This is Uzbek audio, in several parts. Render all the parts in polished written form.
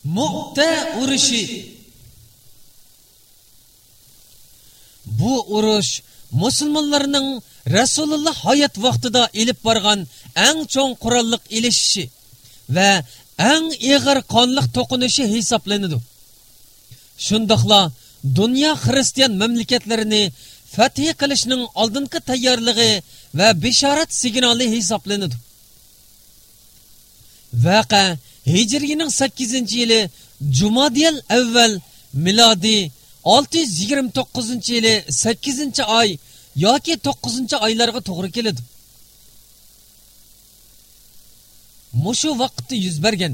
Mu'ta urushi. Bu urush musulmonlarning Rasululloh hayot vaqtida elib borgan eng cho'ng qurolliq ilishishi va eng ig'ir qonliq to'qinishi hisoblanadi. Shundaqla dunyo xristian mamlakatlarini fath qilishning oldingi tayyorligi va bishorat signali hisoblanadi. Vaqa Hijrining 8-yili Jumadiyal avval milodiy 629-yili 8-oy yoki 9-oylarga to'g'ri keladi. Mushu vaqtda yuz bergan.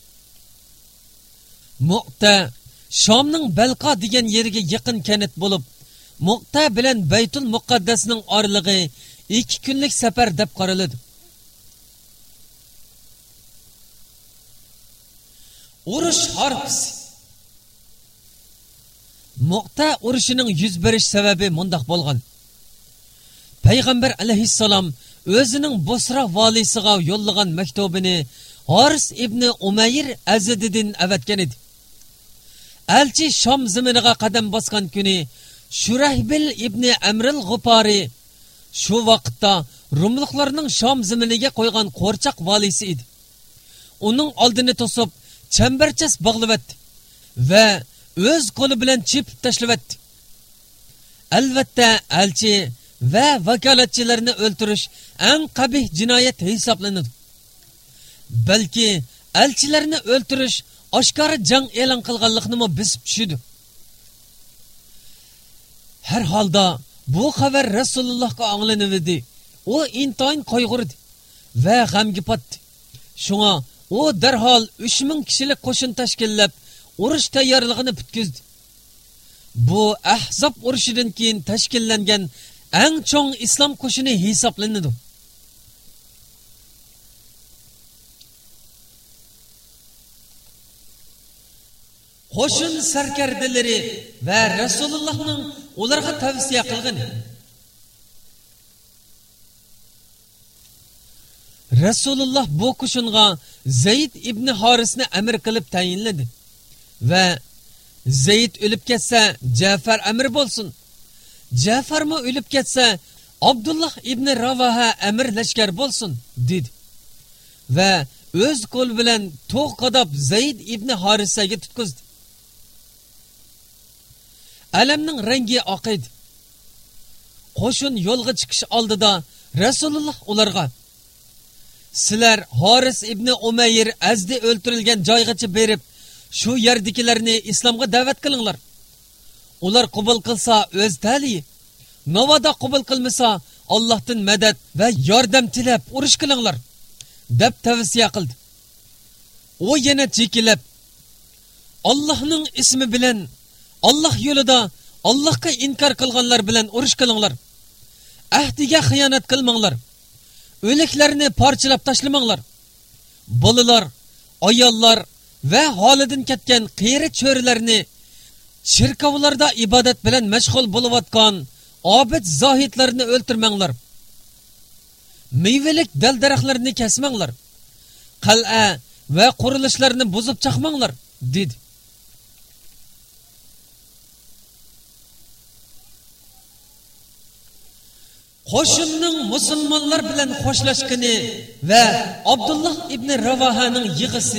Mu'ta Shomning Balqa degan yeriga yaqin kanat bo'lib, Mu'ta bilan Baytul Muqaddasning oralig'i 2 kunlik safar deb qaraladi. Urush harbi. Mu'ta urushining yuz berish sababi mundaq bo'lgan. Payg'ambar alayhissalom o'zining Bosra valisiga yo'llagan maktubini Haris ibn Umayr Azadiddin avatgan edi. Elchi Shom zaminiga qadam bosgan kuni Shurahbil ibn Amr al-G'ufari shu vaqtda Rumliklarning Shom zaminiga qo'ygan qo'rchoq valisi edi. Uning oldini to'sib chambarchas bog'lavatdi va o'z qo'li bilan chepib tashlavatdi. Albatta elchi va vakolatchilarni o'ltirish eng qabih jinoyat hisoblanadi. Balki elchilarni o'ltirish oshkora jang e'lon qilganlikni bisib tushidi. Har holda bu xabar Rasulullohga anglanadi. U intoyin qayg'urdi va g'amga patdi. Shunga u darhol 3000 kishilik qo'shin tashkillab urush tayyorligini bitkizdi. Bu Ahzob urushidan keyin tashkillangan eng cho'ng islom qo'shini hisoblanadi. Qo'shin sarkardalari va Rasulullohning ularga tavsiya qilgani. Rasululloh bu qo'shinga Zayd ibn Harisni amir qilib tayinladi va Zayd o'lib ketsa Ja'far amir bo'lsin. Ja'farmi o'lib ketsa Abdullah ibn Ravaha amir lashkar bo'lsin dedi. Va o'z qo'l bilan to'q qadab Zayd ibn Harisaga tutqizdi. Alamning rangi oq edi. Qo'shin yo'lga chiqish oldida Rasululloh ularga: "Sizlar Haris ibn Umayr azdi o'ltirilgan joygacha berib, shu yerdagilarni islomga da'vat qilinglar. Ular qabul qilsa o'z tali, navoda qabul qilmasa Allohdan madad va yordam tilab urush qilinglar" deb tavsiya qildi. U yana chekilib, Allohning ismi bilan Allah yo'lida Allohga inkor qilganlar bilan urush qilinglar. Ahdiga xiyonat qilmanglar. O'liklarni parchalab tashlamanglar. Bolalar, ayollar va holidan ketgan qiyri cho'rilarni, shirkovlarda ibodat bilan mashg'ul bo'layotgan obid zohidlarni o'ltirmanglar. Meyvelik dal-daraxtlarni kesmanglar. Qal'a va qurilishlarni buzib chaqmanglar dedi. Qo'shinning musulmonlar bilan xo'shlashgani va Abdullah ibn Ravahaning yig'isi.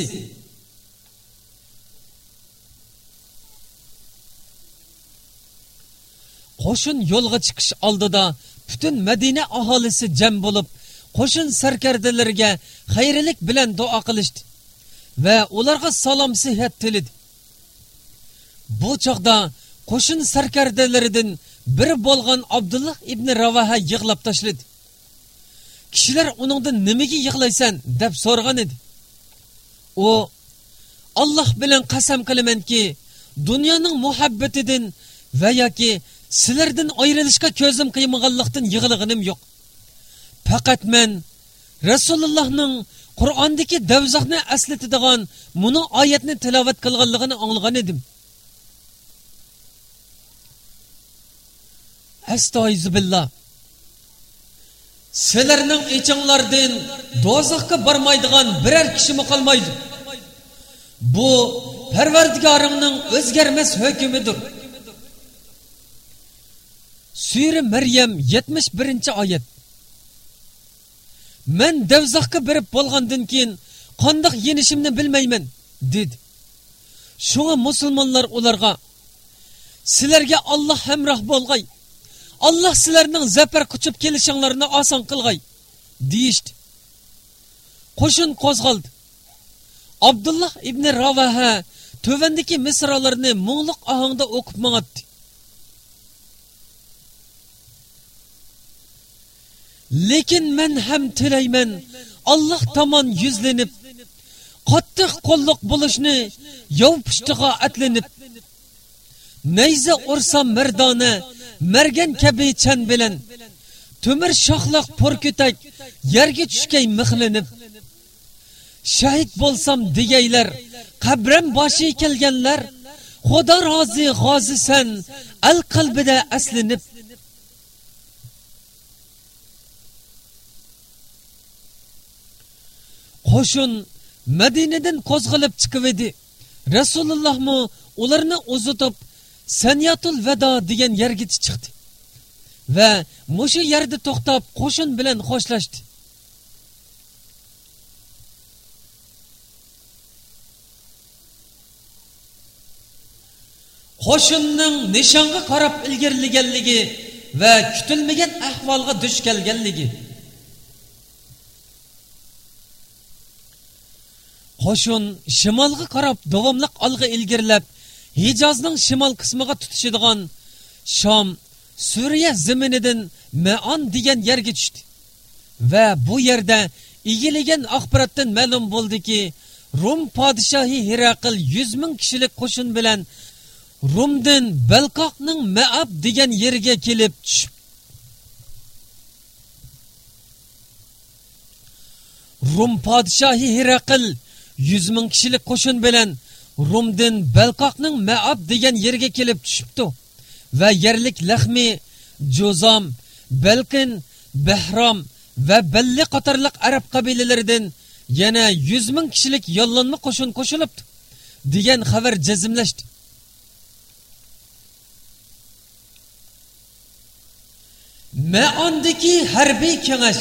Qo'shin yo'lga chiqish oldida butun Madina aholisi jam bo'lib, qo'shin sarkardalariga xayrlik bilan duo qilishdi va ularga salom sihat tiladi. Bu chaqda qo'shin sarkardalaridan biri bo'lgan Abdullah ibn Ravaha yig'lab tashladi. Kishilar uningdan nimaga yig'laysan deb so'ragan edi. U: "Alloh bilan qasam qilamanki, dunyoning muhabbatidan va yoki sizlardan ayrilishga ko'zim qiymaganlikdan yig'ilganim yo'q. Faqat men Rasulullohning Qur'ondagi davzoqni aslatadigan buni oyatni tilovat qilganligini anglagan edim." Astag'firullah. Sizlarning ichinglardan dozoqqa bormaydigan biror kishi qolmaydi. Bu Parvardigoringning o'zgarmas hukmidir. Sura Maryam 71-oyat. Men davzoqqa berib bo'lgandan keyin qandoq yenishimni bilmayman, dedi. Şuna musulmonlar ularga sizlarga Alloh hamroh bo'lg'ay. Alloh sizlarning zafar quchib kelishinglarni oson qilg'ay, deyishdi. Qo'shin qo'zg'aldi. Abdullah ibn Ravaha tövendeki misralarını muğluk ahangda okup mağattı. Lekin men hem tileymen Allah taman yüzlenip qattiq qo'lliq bo'lishni yov pushtiga atlanib nayza ursam mardona mergen kabi chan bilan tömür shoxliq porko'tak yerga tushgay mixlanib shahid bo'lsam degaylar qabrim boshi kelganlar xudo rozi g'ozisan al qalbida aslinib qo'shin Medine'den qo'zg'alib chiqib edi. Rasululloh mu ularni uzitib Saniyatul Vado degan yerga chiqdi va mushu yerda to'xtab qo'shin bilan xo'shlashdi. Qo'shinning nishonga qarab ilgirlaganligi va kutilmagan ahvolga duch kelganligi. Qo'shin shimolga qarab davomli olg'a ilgirlab, Hijozning shimol qismiga tutishadigan Sham, Suriya zaminidan Ma'on degan yerga tushdi. Va bu yerda egilagan axborotdan ma'lum bo'ldiki, Rum podshohi Hiraql 100 ming kishilik qo'shin bilan Rumdan Balqoqning Ma'ab degan yerga kelib tushib. Rum podshohi Hiraql 100 ming kishilik qo'shin bilan Rumdan Balqoqning Ma'ab degan yerga kelib tushibdi va yerlik Laxmi, Jozam, Balqin, Bahram va Balli qatorliq arab qabilalaridan yana 100 ming kishilik yollanma qo'shin qo'shilibdi degan xabar jazmlashdi. Ma'ondagi harbiy kengash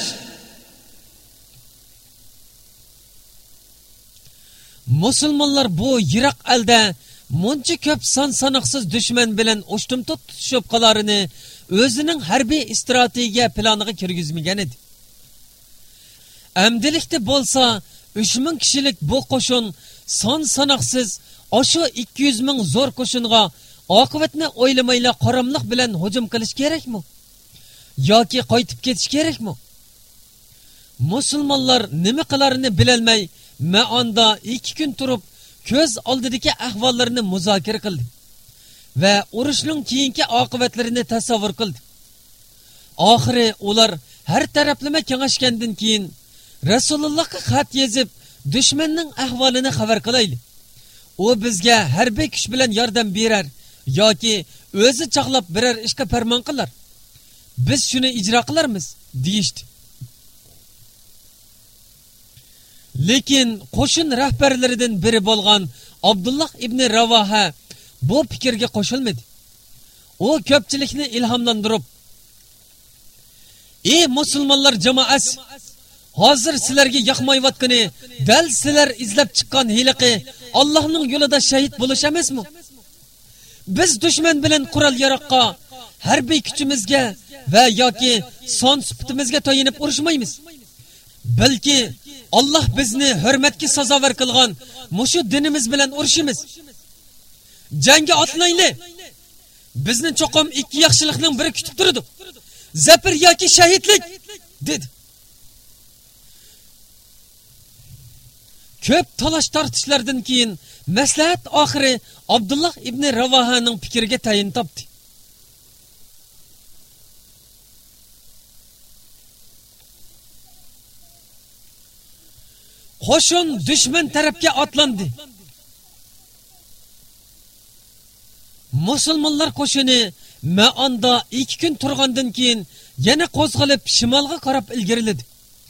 Musulmonlar bu yiroq elda muncha ko'p son sanoqsiz dushman bilan o'shtimtut tutishib qolarini o'zining harbiy strategiya planiga kirgizmagan edi. Amdilikda bo'lsa 3000 kishilik bu qo'shin son sanoqsiz osho 200 ming zo'r qo'shinga oqibatni o'ylamayla qaramliq bilan hujum qilish kerakmi? Yoki qaytib ketish kerakmi? Musulmonlar nima qilarini bilolmay Ma'onda 2 kun turib ko'z oldidagi ahvollarini muzokara qildi va urushning keyingi oqibatlarini tasavvur qildi. Oxiri ular har taraflama kengashgandan keyin Rasulullohga xat yozib dushmanning ahvolini xabar qilaylik. U bizga harbiy kuch bilan yordam berar yoki o'zi chaqlab birar ishga farmon qilar. Biz shuni ijro qilarmiz, deyishdi. Lekin qo'shin rahbarlaridan biri bo'lgan Abdullah ibn Ravaha bu fikrga qo'shilmadi. U ko'pchilikni ilhomlantirib, "Ey musulmonlar jamoasi, hozir sizlarga yoqmayotgani dal sizlar izlab chiqqan hiliqi Allohning yo'lida shahid bo'lish emasmi? Biz dushman bilan qurol yaroqqa, harbiy kuchimizga va yoki son sifatimizga to'yinib urushmaymiz. Balki Allah bizni hurmatga sazovor qilgan mushu dinimiz bilan urushimiz. Jangga otlanayli. Bizni cho'qim ikki yaxshilikning biri kutib turadi. Zafar yoki shahidlik, dedi. Ko'p talash tortishlardan keyin maslahat oxiri Abdullah ibn Ravahaning fikriga tayin topdi. Qo'shin dushman tarafga otlandi. Musulmonlar qo'shini Ma'onda 2 kun turgandan keyin yana qo'zg'alib shimolga qarab ilgariladi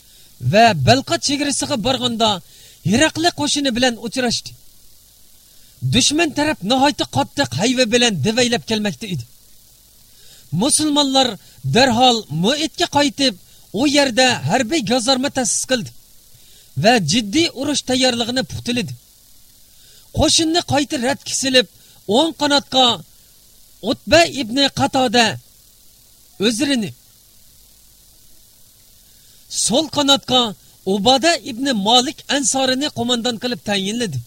va Balqa chegarasiga borganda Hiraqli qo'shini bilan uchrashdi. Düşman taraf nihoyatda qattiq hayva bilan devaylab kelmoqda edi. Musulmonlar darhol Mu'itga qaytib, u yerda harbiy gazarma ta'sis qildi va jiddiy urush tayyorligini puxtaladi. Qo'shinni qayta rad kesilib, o'ng qanotga Utba ibn Qatoda o'zirini, sol qanotga Ubada ibn Malik Ansorini qo'mondon qilib tayinladi.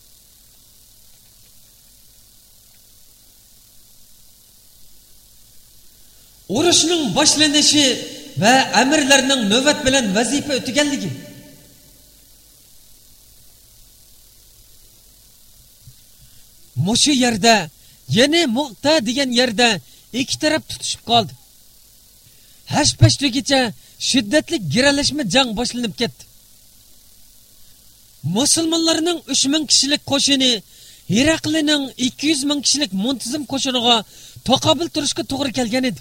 Urushning boshlanishi va amirlarning navbat bilan vazifa o'taganligi. Mushu yerda, yana Mu'ta degan yerda ikki taraf tutishib qoldi. Hashpashligicha shiddatli giralashma jang boshlanib ketdi. Musulmonlarning 3000 kishilik qo'shini Heraklining 200 ming kishilik muntazam qo'shiniga taqobil turishga to'g'ri kelgan edi.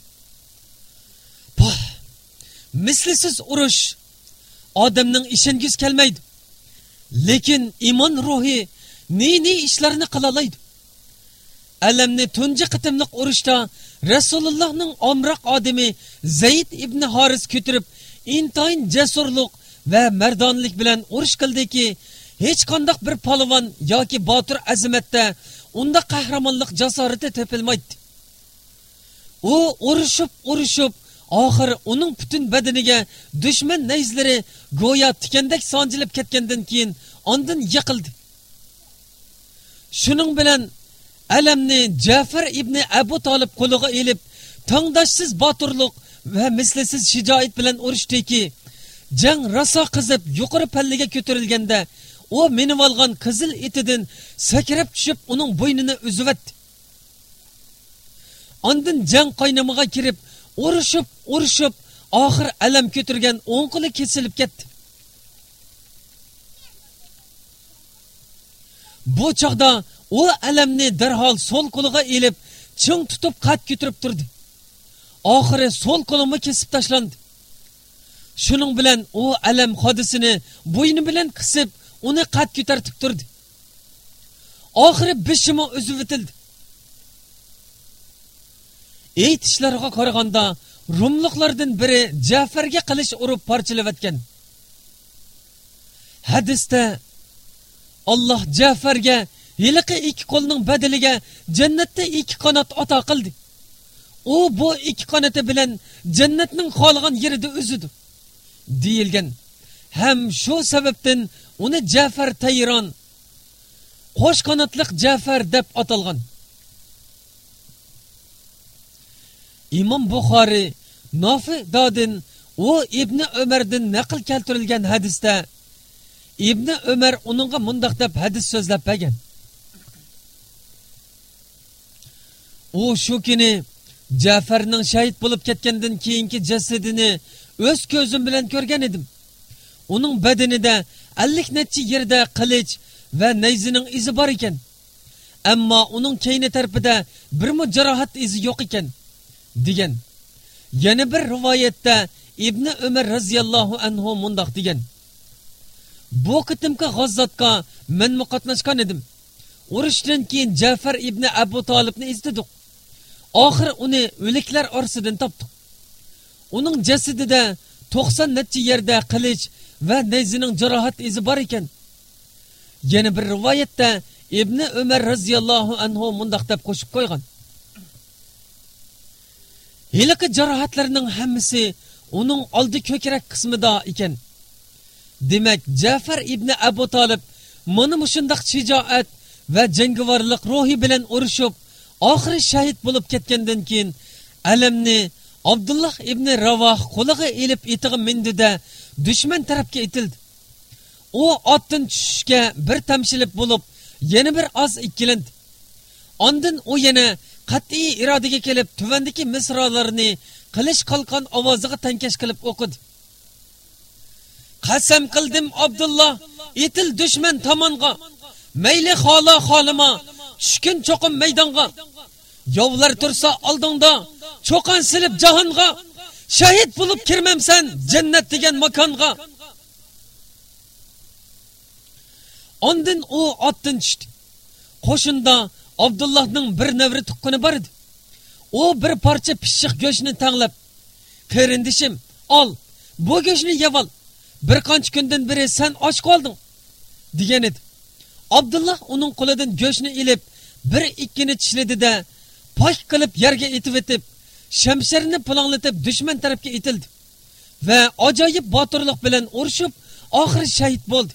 Mislisiz urush odamning ishongiz kelmaydi. Lekin iymon ruhi ne ishlarni qila oladi. Alamni tunji qitimliq urushda Rasulullohning omroq odami Zayd ibn Haris ko'tirib, intayin jasurlik va mardonlik bilan urush qildiki, hech qanday bir palvon yoki botir azimatda unda qahramonlik jasorati topilmaydi. U urushib oxir uning butun badaniga dushman nayzlari go'yo tikandek sonjilib ketgandan keyin ondan yiqildi. Shuning bilan alamni Ja'far ibn Abu Talib qo'liga elib, tangdoshsiz botirlik va mislisiz shijoat bilan urushdiki, jang raso qizib yuqori pallaga ko'tarilganda, u minib olgan qizil itidan sakrab tushib uning bo'ynini uzvatdi. Ondan jang qaynamaga kirib, urushib, oxir alam ko'tirgan o'ng qo'li kesilib ketdi. Bu chaqda u alamni darhol sol qo'liga elib, ching tutib qat ko'tirib turdi. Oxiri sol qo'lini kesib tashlandi. Shuning bilan u alam hodisini bo'yni bilan qisib, uni qat ko'tarib turdi. Oxiri bishimi uzib o'tildi. Aytishlariga qaraganda Rumliklardan biri Ja'farga qilich urib parchalavatgan. Hadisda Allah Ja'farga yiliqi ikki qo'lning badaliga jannatda ikki qanot ato qildi. U bu ikki qanoti bilan jannatning xohlagan yerida o'zidi deyilgan. Ham shu sababdan uni Ja'far Tayron, qo'sh qanotliq Ja'far deb atalgan. İmam Buxoriy Nafi dadin o İbn Ömer'den naql keltirilgan hadisda İbn Ömer onunğa mundaq deb hadis so'zlab bergan. O shu kuni Ja'farning shahid bo'lib ketgandan keyingi jasadini o'z ko'zim bilan ko'rgan edim. Uning badanida 50 necha yerda qilich va nayzining izi bor ekan. Ammo uning keyni tarafida bir jarohat izi yo'q ekan degan. Yana bir rivoyatda İbn Ömer radhiyallohu anhu mundaq degan. Bu qitimki g'azotga men qatnashgan edim. Urushdan keyin Ja'far ibn Abu Talibni izladik. Oxir uni o'liklar orasidan topdik. Uning jasadida 90 necha yerda qilich va nayzining jarohat izi bor ekan. Yana bir rivoyatda İbn Ömer radhiyallohu anhu mundaq deb qo'shib qo'ygan. Hiliqi jarohatlarning hammasi uning oldi ko'krak qismida ekan. Demak, Ja'far ibn Abu Talib mana shundaq shijoat va jangovarlik ruhi bilan urushib, oxiri shahid bo'lib ketgandan keyin alamni Abdullah ibn Ravah qo'liga elib etig'i mindida dushman tarafga itildi. U otdan tushishga bir tamshilib bo'lib, yana bir oz ikkilandi. Ondan u yana qat'iy irodaga kelib, tuvandagi misralarini qilish qalqon ovoziga tankash qilib o'qidi. Qasam qildim Abdullah, etil dushman tomonga, mayli xolima, tushkin cho'qim maydonga. Yovlar tursa oldingda, cho'qan silib jahonga, shahid bo'lib kirmamsan jannat degan makonga. Ondan u otdan tushdi. qo'shinda Abdullahning bir navri tuqqani bor edi. O bir parcha pishiq go'shtni tanglab, "Qarindishim, ol, bu go'shtni yeb ol. Bir qancha kundan beri sen och qolding" degan edi. Abdullah uning qo'lidan go'shtni ilib, bir ikkini tishladi-da, pak qilib yerga etib etib, shamsharni pulanglatib dushman tarafga itildi va ajoyib botirlik bilan urushib, oxiri shahid bo'ldi.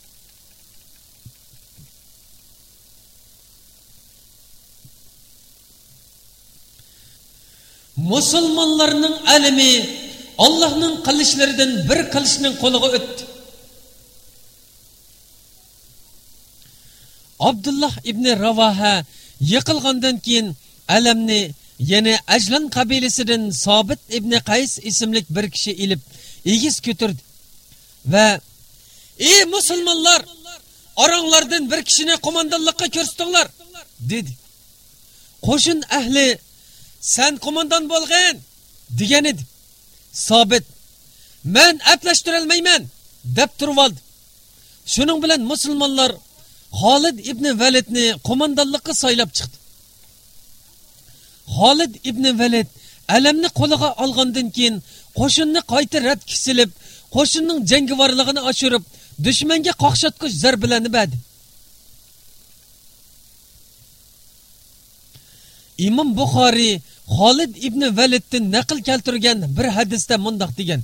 Musulmonlarning alimi Allohning qilishlaridan bir qilishning qo'liga o'tdi. Abdullah ibn Ravaha yiqilgandan keyin alamni yana Ajlan qabilasidan Sobit ibn Qays ismli bir kishi ilib egiz ko'tardi va "Ey musulmonlar, oranglardan bir kishini qo'mondonlikqa ko'rsatinglar" dedi. Qo'shin ahli "Sen qo'mondon bo'lgan" degan edi. Sobit "Men aplashtirolmayman" deb turib oldi. Shuning bilan musulmonlar Xolid ibn Validni qo'mondonlikqa saylab chiqdi. Xolid ibn Valid alamni qo'liga olgandan keyin qo'shinni qayta rad kisilib, qo'shinning jangovarligini oshirib, dushmanga qoqshatqich zarbalarni berdi. Imom Buxoriy Xolid ibn Validdan naql keltirgan bir hadisda mundoq degan: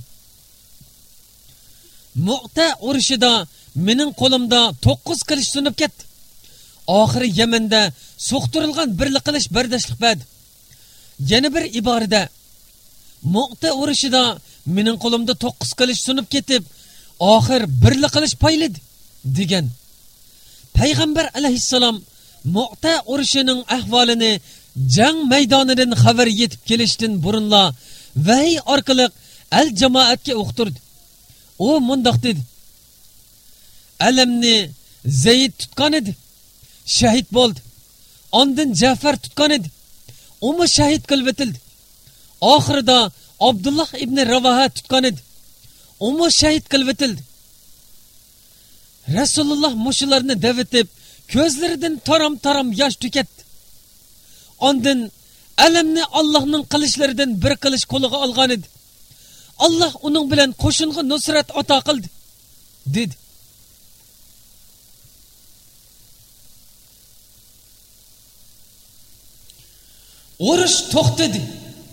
"Mu'ta urushida mening qo'limda 9 qilich sunib ketdi. Oxiri Yamanda so'qtirilgan birli qilish bardashlik berdi." Yana bir iborada Mu'ta urushida mening qo'limda 9 qilich sunib ketib, oxir birli qilish payladi degan. Payg'ambar alayhissalom Mu'ta urushining ahvolini jang maydonidan xabar yetib kelishdan burunla vahiy orqali al jamoatga o'qtirdi. O mundoq dedi: "Alamni Zayd tutgan edi, shahid bo'ldi. Ondan Ja'far tutgan edi, umi shahid qilib etildi. Oxirida Abdullah ibn Ravaha tutgan edi, umi shahid qilib etildi." Rasululloh mushularni davetib, ko'zlaridan taram-taram yosh to'katdi. Ondan alamni Allohning qilishlaridan bir qilish qo'liga olgan edi. Alloh uning bilan qo'shinga nusrat ato qildi dedi. Urush to'xtadi.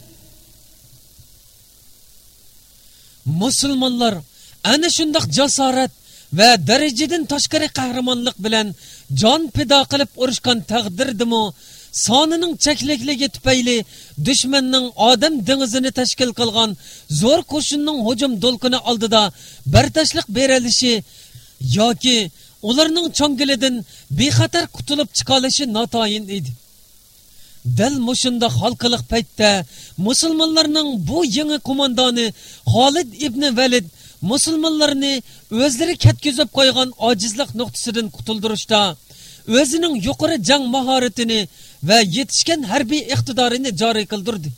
Musulmonlar ana shundoq jasorat va darajadan tashqari qahramonlik bilan jon fido qilib urushgan taqdirdimi, sonining cheklakligi tufayli dushmanning odam dengizini tashkil qilgan zo'r qo'shinning hujum to'lqini oldida bartashliq berilishi yoki ularning cho'ngilidan bexatar qutulib chiqalishi notayin edi. Dal mushunda xalqiliq paytda musulmonlarning bu yangi qo'mondoni Xolid ibn Valid musulmonlarni o'zlari ketkizib qo'ygan ojizlik nuqtasidan qutuldirishda o'zining yuqori jang mahoratini va yetishgan harbiy iqtidorini joriy qildirdi.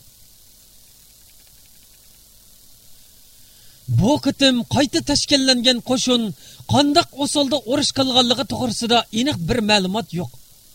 Bu qitim qayta tashkillangan qo'shin qandoq usulda urush qilganligi to'g'risida aniq bir ma'lumot yo'q.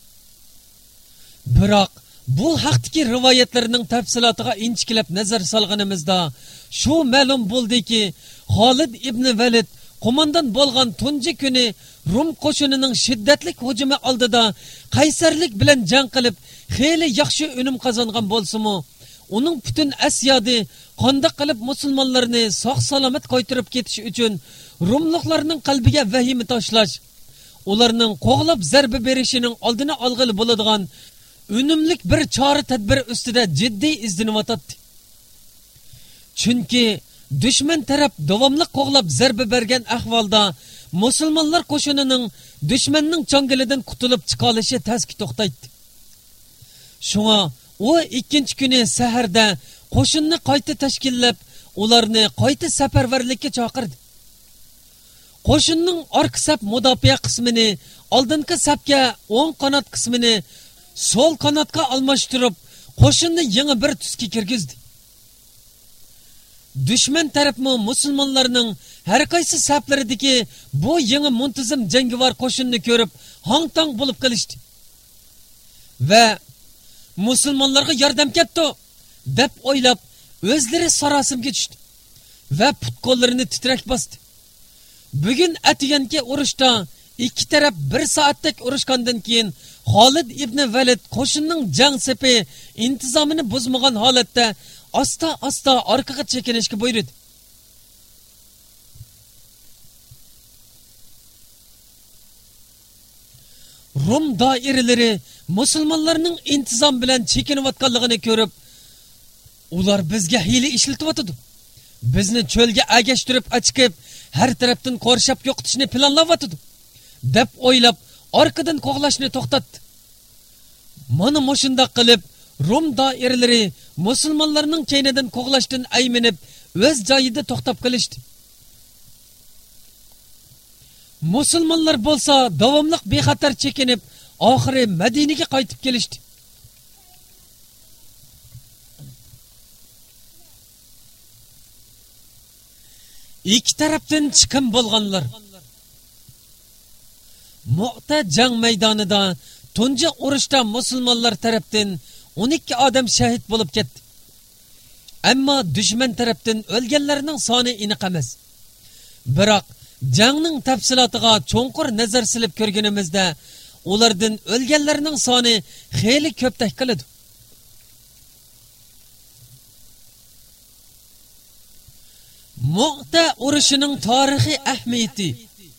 Biroq bu haqdagi rivoyatlarning tafsilotiga inchikilab nazar solganimizda shu ma'lum bo'ldiki, Xolid ibn Valid qo'mondon bo'lgan tunji kuni Rum qo'shinining shiddatli hujumi oldida qaysarlik bilan jang qilib, xeyli yaxshi unum qozongan bo'lsa-mu, uning butun asyodi qandoq qilib musulmonlarni sog'-salomat qaytarib ketish uchun Rumliklarning qalbiga vahima tashlash, ularning qo'g'lab zarba berishining oldini olg'ili bo'ladigan unumlik bir chora tadbir ustida jiddiy izlanayotdi. Chunki dushman taraf davomli qo'g'lab zarba bergan ahvolda musulmonlar qo'shinining dushmanning cho'ngilidan qutulib chiqolishi taski to'xtaydi. Shunga u ikkinchi kuni saharda qo'shinni qayta tashkillab, ularni qayta safarbarlikka chaqirdi. Qo'shinning orqa saf mudofaa qismini oldingi safga o'ng qanot qismini so'l qanotga almashtirib, qo'shinni yangi bir tusga kirgizdi. Dushman tarafmi musulmonlarning har qaysi saflaridagi bu yangi muntazam jangovar qo'shinni ko'rib, hang-tang bo'lib qolishdi. va musulmonlarga yordam ketdi deb o'ylab o'zlari sarosimga tushdi va put-qo'llarini titrak bosdi. Bugun atiganki urushda ikki taraf 1 soatlik urushgandan keyin Xolid ibn Valid qo'shinning jang sepi intizomini buzmagan holatda asta orqaga chekinishga buyurdi. Rum doiralari musulmonlarning intizom bilan chekinayotganligini ko'rib, ular bizga hiyla ishlatyotdi. Bizni cho'lga agashtirib achqib, har tarafdan qorshab yo'qotishni planlayotdi deb o'ylab, orqadan qo'g'lashni to'xtatdi. Mana shunday qilib, Rum doiralari musulmonlarning keynidan qo'g'lashdan ayminib, o'z joyida to'xtab qolishdi. Musulmonlar bo'lsa davomli bexatar chekinib, oxiri Madinaga qaytib kelishdi. İki tarafdan chiqim bo'lganlar Mu'ta jang maydonida tunji urushda musulmonlar tarafdan 12 odam shahid bo'lib ketdi. Ammo dushman tarafdan o'lganlarning soni aniq emas. Biroq jangning tafsilotiga cho'nqur nazar silib ko'rganimizda ulardan o'lganlarning soni xeyli ko'pdak qiladi. Mu'ta urushining tarixiy ahamiyati.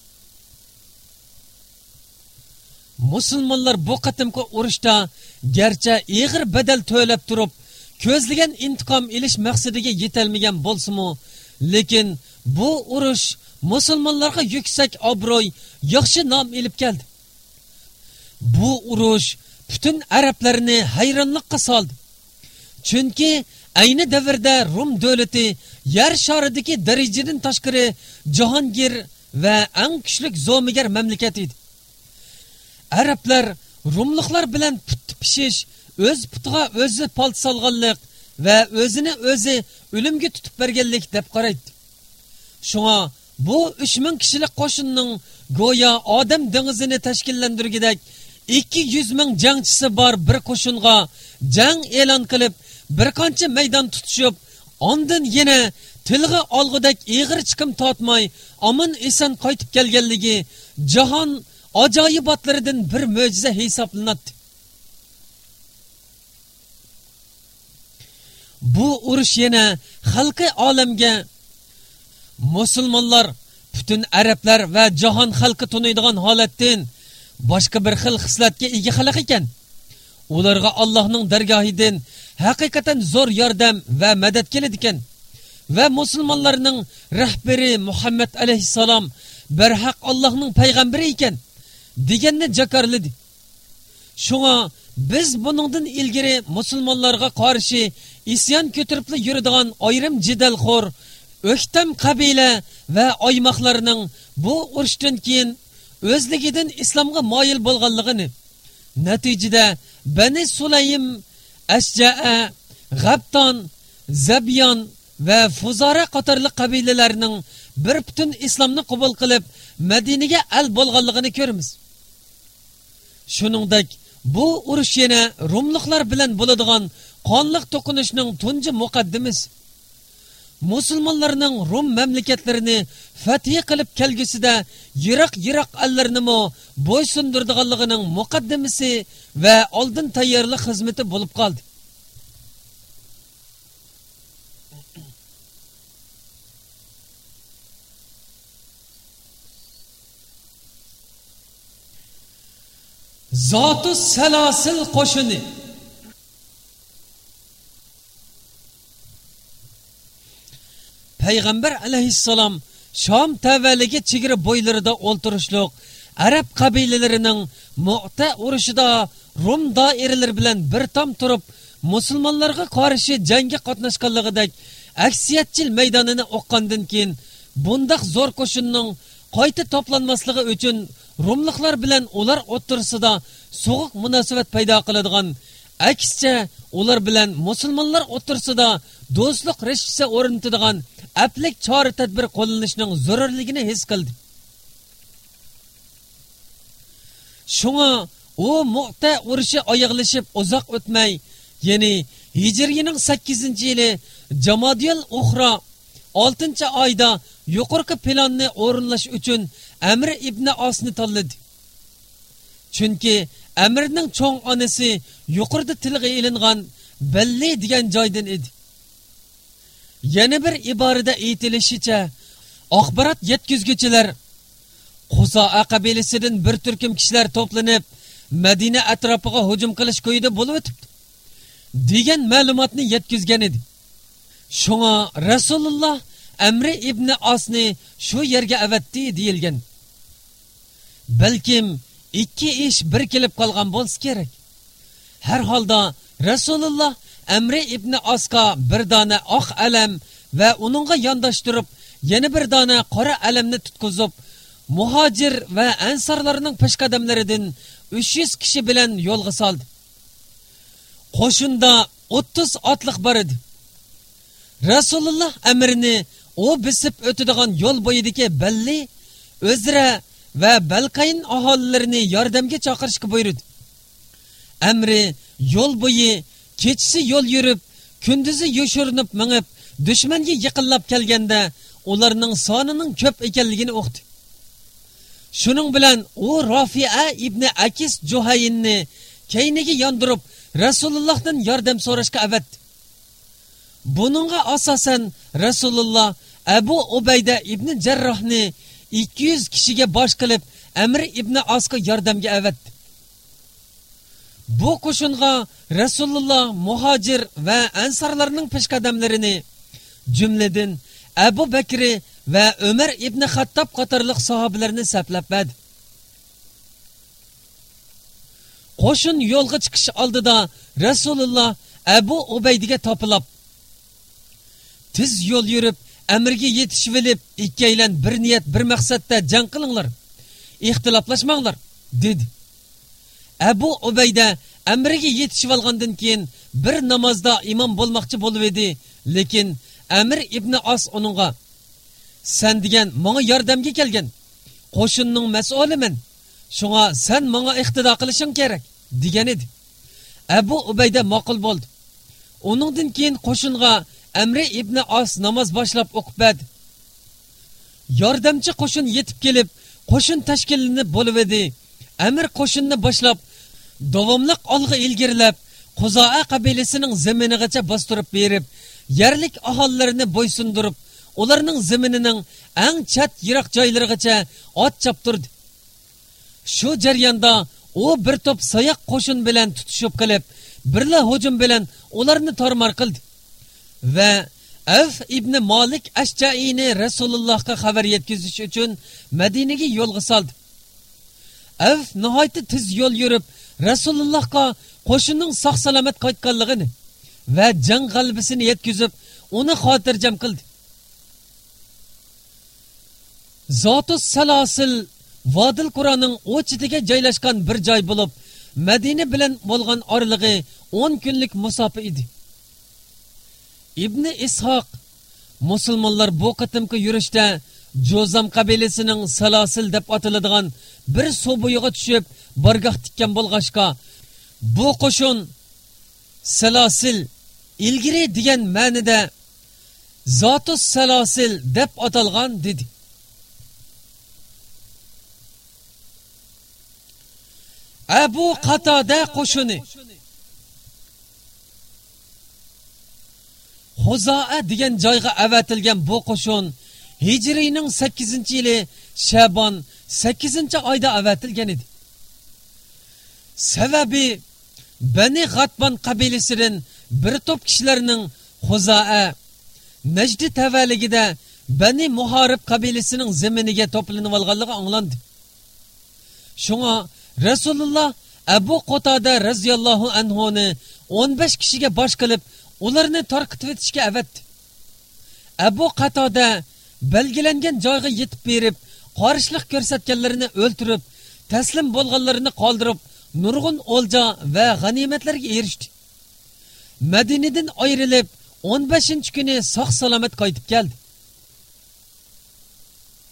Musulmonlar bu qatimki urushda garchi ig'ir badal to'lab turib, ko'zlagan intiqom elish maqsadiga yetolmagan bo'lsa-mu, lekin bu urush musulmonlarga yuksak obro'y, yaxshi nom elib keldi. Bu urush butun arablarni hayronlikqa soldi. Chunki ayni davrda Rum davlati yer sharidagi darajadan tashqari jahongir va eng kuchli zo'migar mamlakat edi. Arablar Rumliklar bilan put pishish, o'z putiga o'zi palt solganlik va o'zini o'zi o'limga tutib berganlik deb qaraydi. Shunga bu 3000 kishilik qo'shinning go'yo odam dengizini tashkillantirgidek 200 ming jangchisi bor bir qo'shinga jang e'lon qilib, bir qancha maydon tutishib, ondan yana tilg'a olg'idek ig'ir chiqim tortmay omon eson qaytib kelganligi jahon ajoyibotlaridan bir mo'jiza hisoblanadi. Bu urush yana xalqi olamga musulmonlar, butun arablar va jahon xalqi tunaydigan holatdan boshqa bir xil xislatga ega xalq ekan. Ularga Allohning dargohidan haqiqatan zo'r yordam va madad keladi ekan. Va musulmonlarning rahbari Muhammad alayhissalom barhaq Allohning payg'ambari ekan deganni jakarladi. Shunga biz buningdan ilgari musulmonlarga qarshi isyon ko'tarib yuradigan ayrim jidalxo'r o'ktam qabila va oymoqlarning bu urushdan keyin o'zligidan islomga moyil bo'lganligini, natijada Bani Sulaym, Ashja'a, G'abton, Zabyon va Fuzara qatorli qabilalarning bir butun islomni qabul qilib Madinaga al bo'lganligini ko'ramiz. Shuningdek, bu urush yana Rumliklar bilan bo'ladigan qonliq to'qinishning tunji muqaddimasi. Musulmonlarning Rum mamlakatlarini fath qilib kelgusida yiroq allarni bo'ysundirdiganligining muqaddimasi va oldin tayyorlik xizmati bo'lib qoldi. Zotu salasil qo'shini. Payg'ambar alayhissalom Sham tavalligi chegara bo'ylarida o'ltirishliq arab qabilalarining Mu'ta urushida Rum doiralari bilan bir tom turib, musulmonlarga qarshi jangga qatnashganligidek aksiyatchil maydonini o'qqandan keyin bundaq zo'r qo'shinning qayta to'planmasligi uchun Rumliklar bilan ular o'rtasida so'g'uq munosabat paydo qiladigan, aksicha ular bilan musulmonlar o'rtasida do'stlik rishta o'rnatadigan aplik chora tadbir qo'llanishning zarurligini his qildi. Shunga O Mu'ta urushi oyoqlashib uzoq o'tmay, ya'ni Hijriyaning 8-yili Jamadiyul Uxra 6-oyda yuqorqi planni o'rinlash uchun Amr ibn Asni tanladi. Chunki Amrning cho'ng onasi yuqorida tilga ilingan Balli degan joydan edi. Yana bir iborada aytilishicha, axborot yetkazuvchilar Quzoa qabilasidan bir turkum kishilar to'planib Madina atrofiga hujum qilish ko'yida bo'lib o'tibdi degan ma'lumotni yetkazgan edi. Shunga Rasululloh Amr ibn Asni shu yerga avatdi deyilgan. Balkim ikki ish bir kelib qolgan bo'lsa kerak. Har holda Rasululloh Amr ibn Asqa bir dona oq alam va uningga yondashtirib, yana bir dona qora alamni tutqizib, muhojir va ansarlarning peshqadamlaridan 300 kishi bilan yo'lga soldi. Qo'shinda 30 otliq bor edi. Rasululloh Amrni o bisib o'tadigan yo'l bo'yidagi Balli, O'zra va Balqayn aholilarini yordamga chaqirishga buyurdi. Amri yo'l bo'yi kechisi yo'l yurib, kunduzi yoshirinib mingib, dushmanga yaqinlab kelganda ularning sonining ko'p ekanligini uqdi. Shuning bilan u Rafi'a ibn Akis Juhaynni keyniga yondirib Rasulullohdan yordam so'rashga avatdi. Buningga asosan Rasululloh Abu Ubayda ibn Jarrohni 200 kishiga bosh qilib Amr ibn Asqa yordamga avatdi. Bu qo'shinga Rasululloh muhojir va ansarlarning peshqadamlarini, jumladan Abu Bakr va Umar ibn Xattob qatorliq sahobalarni saplabdi. Qo'shin yo'lga chiqish oldida Rasululloh Abu Ubaydiga topilib, tiz yo'l yurib Amrga yetishib olib, ikkilan bir niyat, bir maqsadda jang qilinglar, ixtiloflashmanglar dedi. Abu Ubayda Amrga yetishib olgandan keyin bir namozda imom bo'lmoqchi bo'lib edi, lekin Amr ibn As uningga "Sen degan menga yordamga kelgan qo'shinning mas'uliman. Shunga sen menga iqtido qilishing kerak" degan edi. Abu Ubayda ma'qul bo'ldi. Uningdan keyin qo'shinga Amr ibn As namoz boshlab o'qib berdi. Yordamchi qo'shin yetib kelib, qo'shin tashkillanib bo'lib edi. Amr qo'shinni boshlab, davomliq olg'a ilgarilab, Quzoa qabilasining zaminigacha bostirib berib, yerlik aholilarini bo'ysundirib, ularning zaminining eng chat yiroq joylarigacha ot choptirdi. Shu jarayonda u bir to'p sayoq qo'shin bilan tutishib qilib, birla hujum bilan ularni tormor qildi. Va Avf ibn Malik Ashjaini Rasulullohga xabar yetkazish uchun Madinaga yo'lga soldi. Avf nihoyat tez yo'l yurib Rasulullohga qo'shinning sog' salomat qaytganligini va jang g'alabasini yetkazib, uni xotirjam qildi. Zotus Salasil Vodil Qur'onning o'chitiga joylashgan bir joy bo'lib, Madina bilan bo'lgan oralig'i 10 kunlik masofa edi. Ibn Ishoq musulmonlar bu qatimki yurishda Jozam qabilasining Salasil deb atiladigan bir suv bo'yiga tushib bargoh tikkan bo'lg'ashqa, bu qo'shin Salasil ilgiri degan ma'noda Zotus Salasil deb atalgan dedi. Abu Qatada qo'shini Xuzoa degan joyga avatilgan bu qo'shin Hijriyaning 8-yili Shabon 8-oyda avatilgan edi. Sababi Bani G'atban qabilasidan bir to'p kishilarning Xuzoa Najd tavalligida Bani Muharib qabilasining zaminiga to'planib olganligi anglandi. Shunga Rasululloh Abu Qatada radhiyallohu anhu ni 15 kishiga bosh qilib, ularni tarqitib etishga avatdi. Abu Qatada belgilangan joyga yetib berib, qarshilik ko'rsatganlarini o'ltirib, taslim bo'lganlarini qoldirib, nurg'un o'lja va g'animatlarga erishdi. Madinadan ayrilib, 15-kuni sog' salomat qaytib keldi.